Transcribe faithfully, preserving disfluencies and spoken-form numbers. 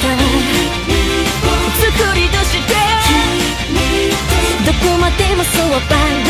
作り出してどこまでもそば